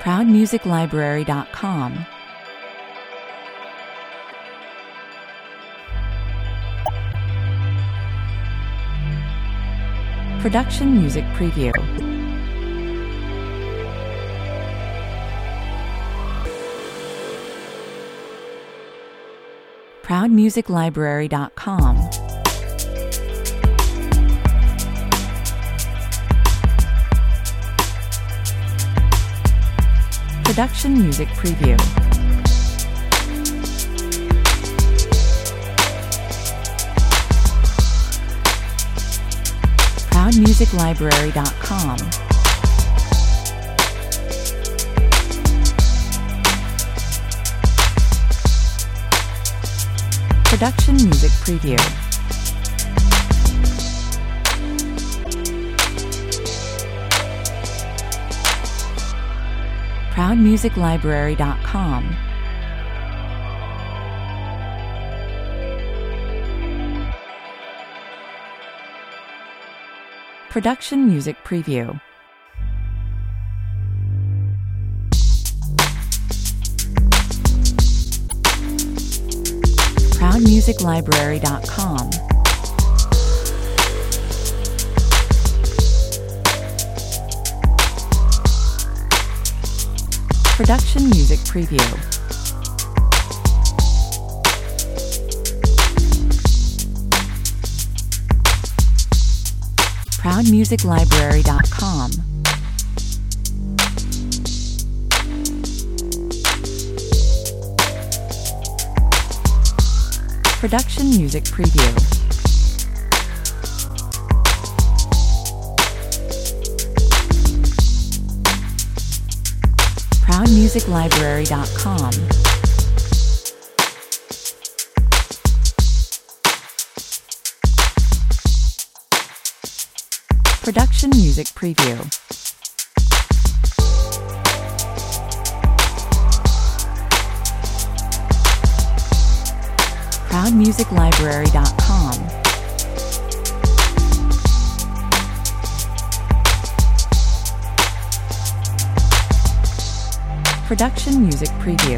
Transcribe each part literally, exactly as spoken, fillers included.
proud music library dot com. Production Music Preview. proud music library dot com. Production Music Preview. proud music library dot com. Production Music Preview. proud music library dot com. Production Music Preview. proud music library dot com. Production Music Preview. proud music library dot com. Production Music Preview. proud music library dot com. Production Music Preview. proud music library dot com. Production Music Preview.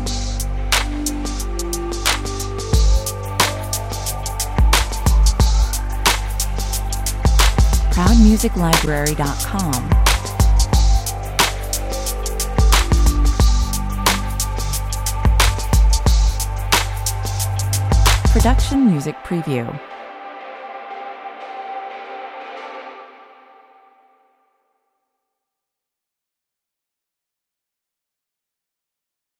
proud music library dot com. Production Music Preview.